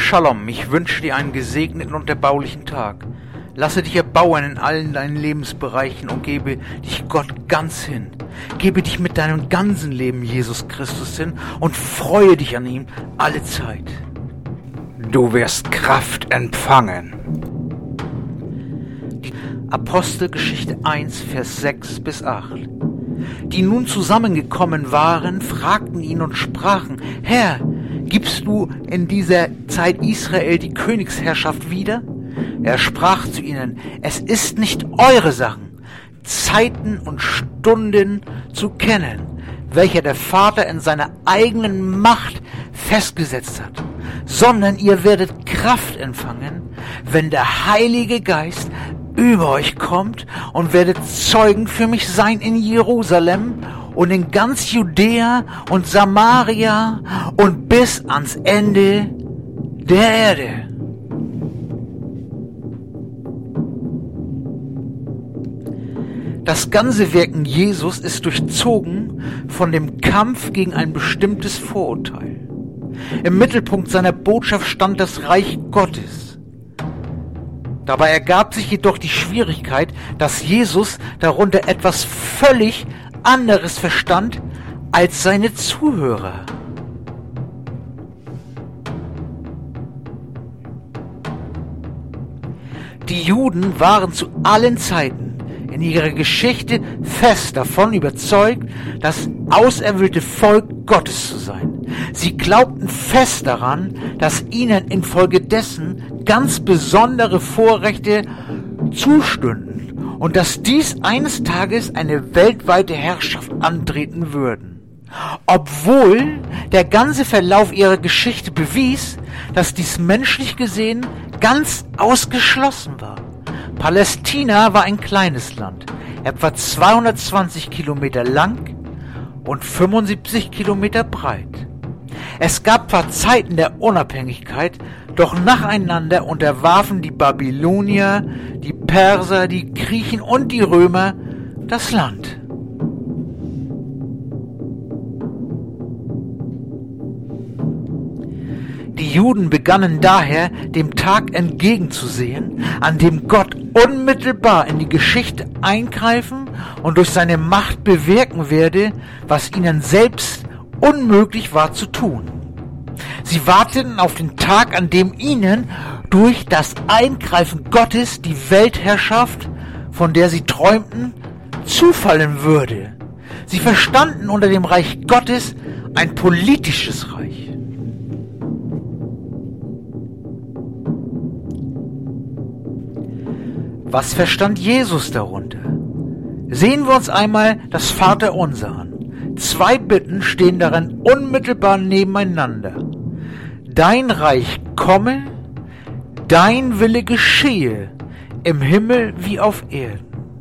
Shalom, ich wünsche dir einen gesegneten und erbaulichen Tag. Lasse dich erbauen in allen deinen Lebensbereichen und gebe dich Gott ganz hin. Gebe dich mit deinem ganzen Leben Jesus Christus hin und freue dich an ihm alle Zeit. Du wirst Kraft empfangen. Apostelgeschichte 1, Vers 6 bis 8. Die nun zusammengekommen waren, fragten ihn und sprachen: Herr, gibst du in dieser Zeit Israel die Königsherrschaft wieder? Er sprach zu ihnen: Es ist nicht eure Sachen, Zeiten und Stunden zu kennen, welcher der Vater in seiner eigenen Macht festgesetzt hat, sondern ihr werdet Kraft empfangen, wenn der Heilige Geist über euch kommt, und werdet Zeugen für mich sein in Jerusalem und in ganz Judäa und Samaria und bis ans Ende der Erde. Das ganze Wirken Jesus ist durchzogen von dem Kampf gegen ein bestimmtes Vorurteil. Im Mittelpunkt seiner Botschaft stand das Reich Gottes. Dabei ergab sich jedoch die Schwierigkeit, dass Jesus darunter etwas völlig anderes verstand als seine Zuhörer. Die Juden waren zu allen Zeiten in ihrer Geschichte fest davon überzeugt, das auserwählte Volk Gottes zu sein. Sie glaubten fest daran, dass ihnen infolgedessen ganz besondere Vorrechte zustünden und dass dies eines Tages eine weltweite Herrschaft antreten würden. Obwohl der ganze Verlauf ihrer Geschichte bewies, dass dies menschlich gesehen ganz ausgeschlossen war. Palästina war ein kleines Land, etwa 220 Kilometer lang und 75 Kilometer breit. Es gab zwar Zeiten der Unabhängigkeit, doch nacheinander unterwarfen die Babylonier, die Perser, die Griechen und die Römer das Land. Die Juden begannen daher, dem Tag entgegenzusehen, an dem Gott unmittelbar in die Geschichte eingreifen und durch seine Macht bewirken werde, was ihnen selbst unmöglich war zu tun. Sie warteten auf den Tag, an dem ihnen durch das Eingreifen Gottes die Weltherrschaft, von der sie träumten, zufallen würde. Sie verstanden unter dem Reich Gottes ein politisches Reich. Was verstand Jesus darunter? Sehen wir uns einmal das Vaterunser an. 2 Bitten stehen darin unmittelbar nebeneinander. Dein Reich komme, dein Wille geschehe, im Himmel wie auf Erden.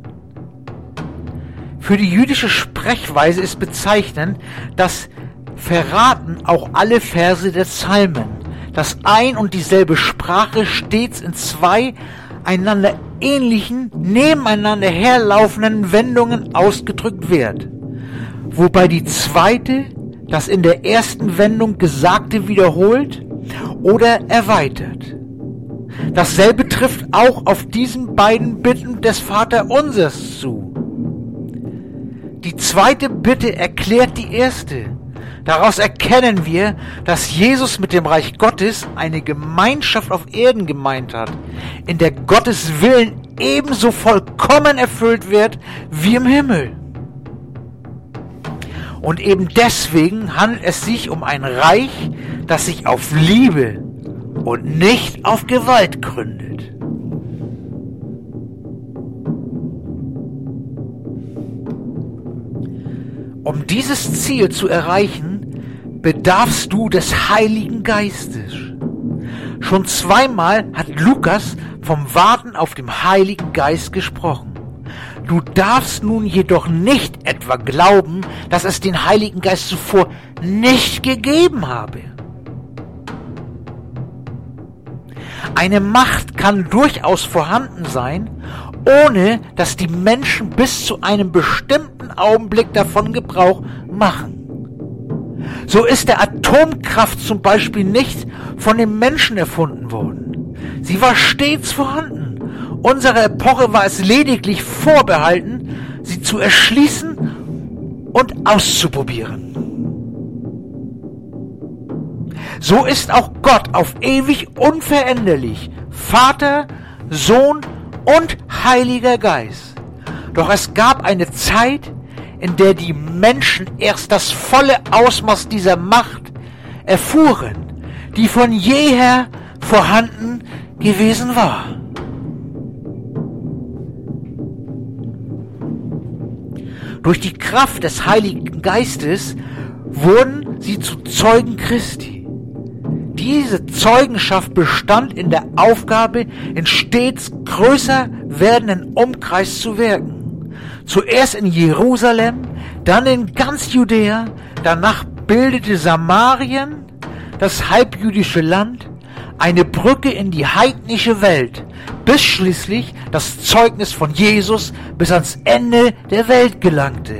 Für die jüdische Sprechweise ist bezeichnend, dass verraten auch alle Verse der Psalmen, dass ein und dieselbe Sprache stets in 2 einander ähnlichen, nebeneinander herlaufenden Wendungen ausgedrückt wird, wobei die zweite das in der ersten Wendung Gesagte wiederholt oder erweitert. Dasselbe trifft auch auf diesen beiden Bitten des Vaterunsers zu. Die zweite Bitte erklärt die erste. Daraus erkennen wir, dass Jesus mit dem Reich Gottes eine Gemeinschaft auf Erden gemeint hat, in der Gottes Willen ebenso vollkommen erfüllt wird wie im Himmel. Und eben deswegen handelt es sich um ein Reich, das sich auf Liebe und nicht auf Gewalt gründet. Um dieses Ziel zu erreichen, bedarfst du des Heiligen Geistes. Schon 2-mal hat Lukas vom Warten auf den Heiligen Geist gesprochen. Du darfst nun jedoch nicht etwa glauben, dass es den Heiligen Geist zuvor nicht gegeben habe. Eine Macht kann durchaus vorhanden sein, ohne dass die Menschen bis zu einem bestimmten Augenblick davon Gebrauch machen. So ist der Atomkraft zum Beispiel nicht von den Menschen erfunden worden. Sie war stets vorhanden. Unserer Epoche war es lediglich vorbehalten, sie zu erschließen und auszuprobieren. So ist auch Gott auf ewig unveränderlich, Vater, Sohn und Heiliger Geist. Doch es gab eine Zeit, in der die Menschen erst das volle Ausmaß dieser Macht erfuhren, die von jeher vorhanden gewesen war. Durch die Kraft des Heiligen Geistes wurden sie zu Zeugen Christi. Diese Zeugenschaft bestand in der Aufgabe, in stets größer werdenden Umkreis zu wirken. Zuerst in Jerusalem, dann in ganz Judäa, danach bildete Samarien, das halbjüdische Land, eine Brücke in die heidnische Welt, bis schließlich das Zeugnis von Jesus bis ans Ende der Welt gelangte.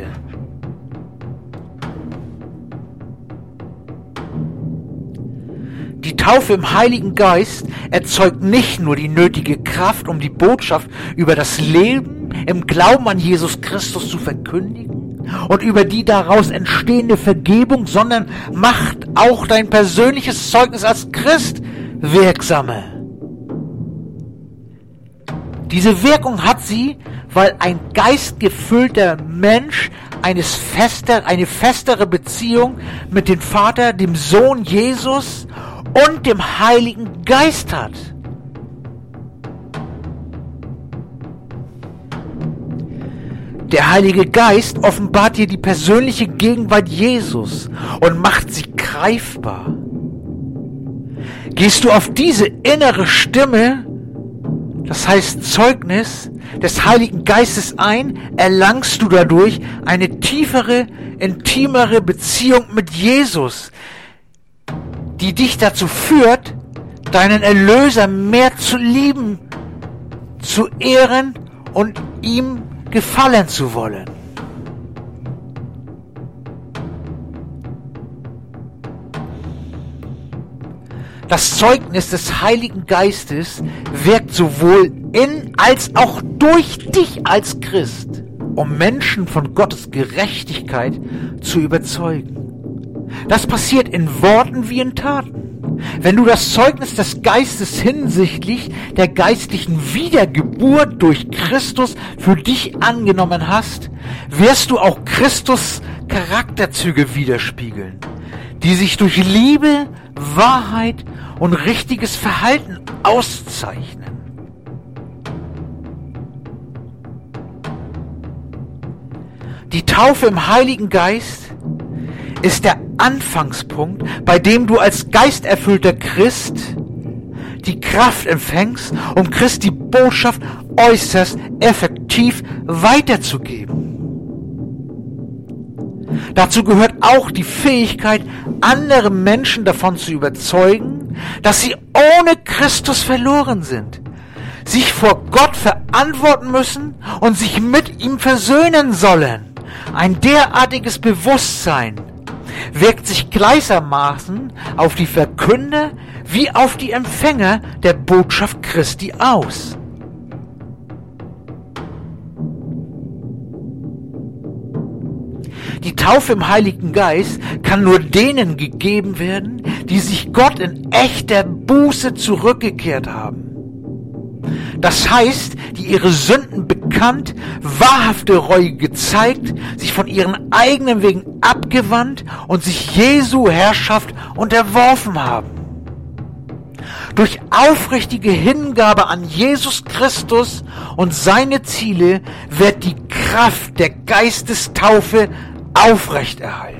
Die Taufe im Heiligen Geist erzeugt nicht nur die nötige Kraft, um die Botschaft über das Leben im Glauben an Jesus Christus zu verkündigen und über die daraus entstehende Vergebung, sondern macht auch dein persönliches Zeugnis als Christ wirksamer. Diese Wirkung hat sie, weil ein geistgefüllter Mensch eine festere Beziehung mit dem Vater, dem Sohn Jesus und dem Heiligen Geist hat. Der Heilige Geist offenbart dir die persönliche Gegenwart Jesus und macht sie greifbar. Gehst du auf diese innere Stimme, das heißt Zeugnis des Heiligen Geistes ein, erlangst du dadurch eine tiefere, intimere Beziehung mit Jesus, die dich dazu führt, deinen Erlöser mehr zu lieben, zu ehren und ihm gefallen zu wollen. Das Zeugnis des Heiligen Geistes wirkt sowohl in als auch durch dich als Christ, um Menschen von Gottes Gerechtigkeit zu überzeugen. Das passiert in Worten wie in Taten. Wenn du das Zeugnis des Geistes hinsichtlich der geistlichen Wiedergeburt durch Christus für dich angenommen hast, wirst du auch Christus Charakterzüge widerspiegeln, die sich durch Liebe, Wahrheit und richtiges Verhalten auszeichnen. Die Taufe im Heiligen Geist ist der Anfangspunkt, bei dem du als geisterfüllter Christ die Kraft empfängst, um Christi Botschaft äußerst effektiv weiterzugeben. Dazu gehört auch die Fähigkeit, andere Menschen davon zu überzeugen, dass sie ohne Christus verloren sind, sich vor Gott verantworten müssen und sich mit ihm versöhnen sollen. Ein derartiges Bewusstsein wirkt sich gleichermaßen auf die Verkünder wie auf die Empfänger der Botschaft Christi aus. Die Taufe im Heiligen Geist kann nur denen gegeben werden, die sich Gott in echter Buße zurückgekehrt haben. Das heißt, die ihre Sünden bekannt, wahrhafte Reue gezeigt, sich von ihren eigenen Wegen abgewandt und sich Jesu Herrschaft unterworfen haben. Durch aufrichtige Hingabe an Jesus Christus und seine Ziele wird die Kraft der Geistestaufe aufrechterhalten.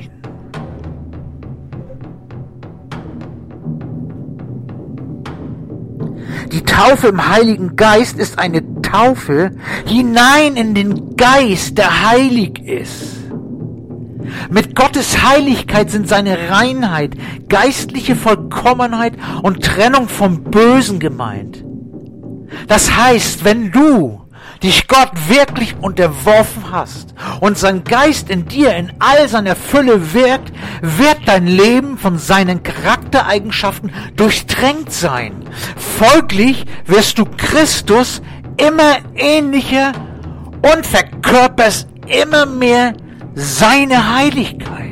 Die Taufe im Heiligen Geist ist eine Taufe hinein in den Geist, der heilig ist. Mit Gottes Heiligkeit sind seine Reinheit, geistliche Vollkommenheit und Trennung vom Bösen gemeint. Das heißt, wenn du dich Gott wirklich unterworfen hast und sein Geist in dir in all seiner Fülle wirkt, wird dein Leben von seinen Charaktereigenschaften durchtränkt sein. Folglich wirst du Christus immer ähnlicher und verkörperst immer mehr seine Heiligkeit.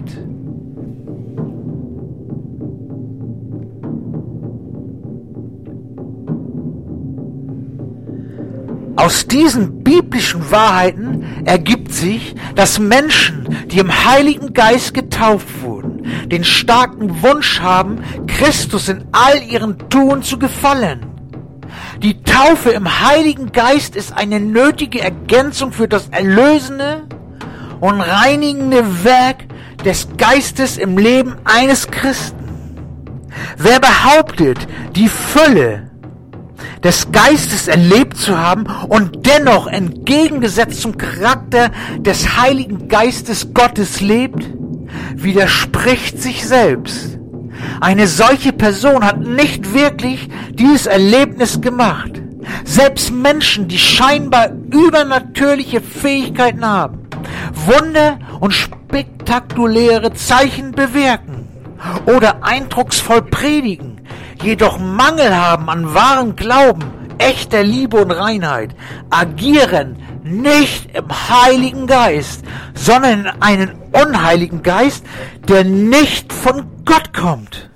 Aus diesen biblischen Wahrheiten ergibt sich, dass Menschen, die im Heiligen Geist getauft wurden, den starken Wunsch haben, Christus in all ihren Tun zu gefallen. Die Taufe im Heiligen Geist ist eine nötige Ergänzung für das erlösende und reinigende Werk des Geistes im Leben eines Christen. Wer behauptet, die Fülle des Geistes erlebt zu haben und dennoch entgegengesetzt zum Charakter des Heiligen Geistes Gottes lebt, widerspricht sich selbst. Eine solche Person hat nicht wirklich dieses Erlebnis gemacht. Selbst Menschen, die scheinbar übernatürliche Fähigkeiten haben, Wunder und spektakuläre Zeichen bewirken oder eindrucksvoll predigen, jedoch Mangel haben an wahrem Glauben, echter Liebe und Reinheit, agieren nicht im Heiligen Geist, sondern in einen unheiligen Geist, der nicht von Gott kommt.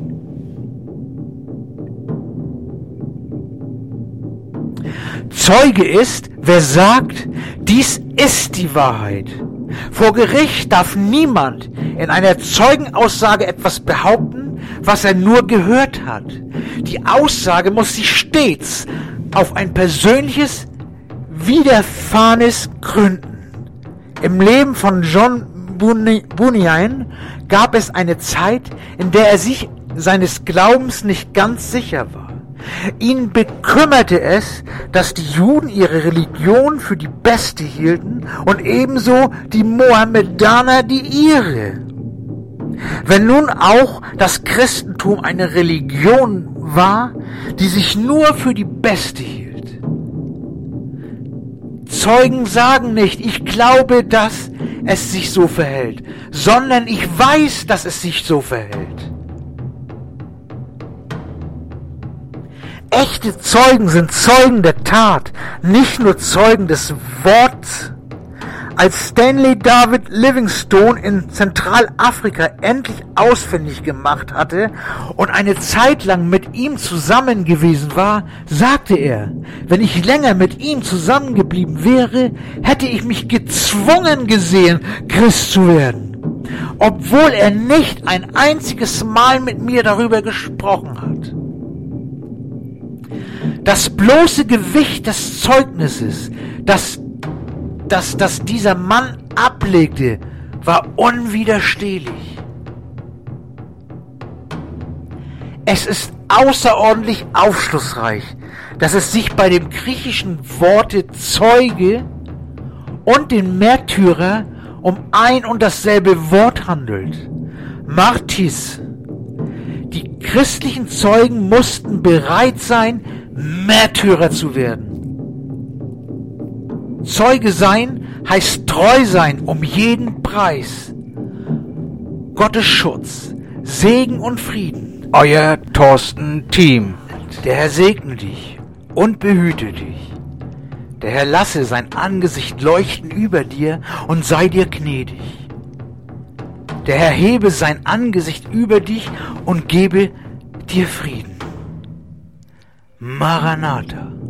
Zeuge ist, wer sagt, dies ist die Wahrheit. Vor Gericht darf niemand in einer Zeugenaussage etwas behaupten, was er nur gehört hat. Die Aussage muss sich stets auf ein persönliches Widerfahrenes gründen. Im Leben von John Bunyan gab es eine Zeit, in der er sich seines Glaubens nicht ganz sicher war. Ihn bekümmerte es, dass die Juden ihre Religion für die beste hielten und ebenso die Mohammedaner die ihre. Wenn nun auch das Christentum eine Religion war, die sich nur für die beste hielt. Zeugen sagen nicht, ich glaube, dass es sich so verhält, sondern ich weiß, dass es sich so verhält. Echte Zeugen sind Zeugen der Tat, nicht nur Zeugen des Wortes. Als Stanley David Livingstone in Zentralafrika endlich ausfindig gemacht hatte und eine Zeit lang mit ihm zusammen gewesen war, sagte er, wenn ich länger mit ihm zusammengeblieben wäre, hätte ich mich gezwungen gesehen, Christ zu werden, obwohl er nicht ein einziges Mal mit mir darüber gesprochen hat. Das bloße Gewicht des Zeugnisses, das dieser Mann ablegte, war unwiderstehlich. Es ist außerordentlich aufschlussreich, dass es sich bei dem griechischen Worte Zeuge und den Märtyrer um ein und dasselbe Wort handelt. Martis. Die christlichen Zeugen mussten bereit sein, Märtyrer zu werden. Zeuge sein heißt treu sein um jeden Preis. Gottes Schutz, Segen und Frieden. Euer Thorsten Thiem. Der Herr segne dich und behüte dich. Der Herr lasse sein Angesicht leuchten über dir und sei dir gnädig. Der Herr hebe sein Angesicht über dich und gebe dir Frieden. Maranatha.